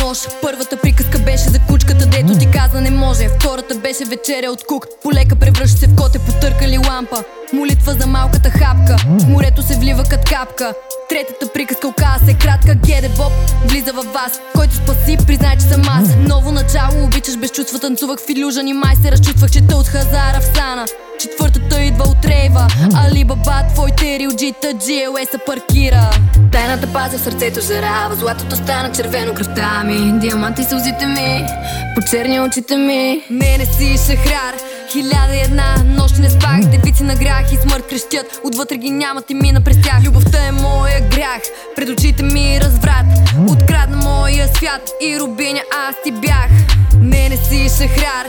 нож. Първата приказка беше за кучката, дето ти каза не може. Втората беше вечеря от кук. Полека превръща се в коте, потъркали лампа. Молитва за малката хапка, в морето се влива кът капка. Третата приказка оказа се кратка. Геде Боб влиза във вас, който спаси, признай, че съм аз. Ново начало, обичаш без чувства, танцувах в илюжън и май се разчувствах, че те от Хазара в Сана. Четвъртата идва от рейва, Али Баба, твоите рилджита, GLA се паркира. Тайната пазя в сърцето жарава, златото стана червено кръвта ми, диаманти сълзите ми, почерни очите ми. Мене си шахрар, 1001 нощи не спах, девици на грях и смърт крещят, отвътре ги нямат и мина през тях. Любовта е моя грях, пред очите ми разврат, открадна моя свят и рубиня аз ти бях. Мене си шахрар,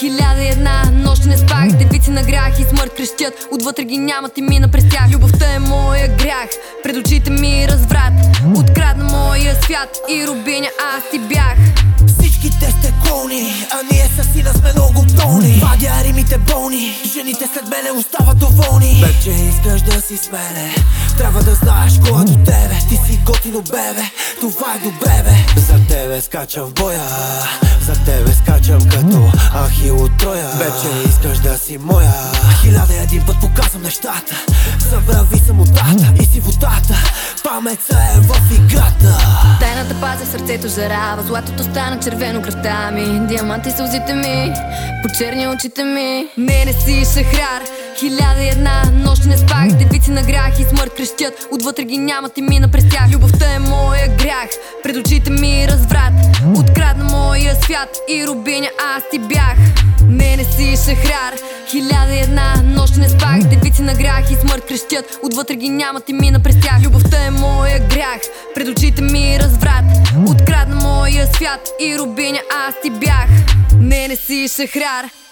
1001 нощи не спах, девици на грях и смърт крещят, отвътре ги нямат и мина през тях. Любовта е моя грях, пред очите ми разврат, открадна моя свят и рубиня аз ти бях. Всичките сте клоуни, а ние със сина сме много долни. Вадя римите болни, жените след мене остават доволни. Вече искаш да си с мене, трябва да знаеш кола до тебе. Ти си готино бебе, това е добре бе. За тебе скачам в боя, за тебе скачам като Ахил от Троя. Вече искаш да си моя, 1001 път показвам нещата. Забрави самотата и си водата, паметта е в играта. Тайната пазя в сърцето жарава, златото стана червено кръвта ми, диаманти сълзите ми, почерни очите ми. Мене си шахрар, 1001 нощи не спах, девици на грях и смърт крещят, отвътре ги нямат и мина през тях. Любовта е моя грях, пред очите ми разврат, открадна моя свят и рубиня аз ти бях. Мене си шахрар, 1001 нощи не спах, девици на грях и смърт крещят, отвътре ги нямат и мина през тях. Любовта е моя грях, пред очите ми разврат, открадна моя свят и рубиня аз ти бях. Мене си шахрар.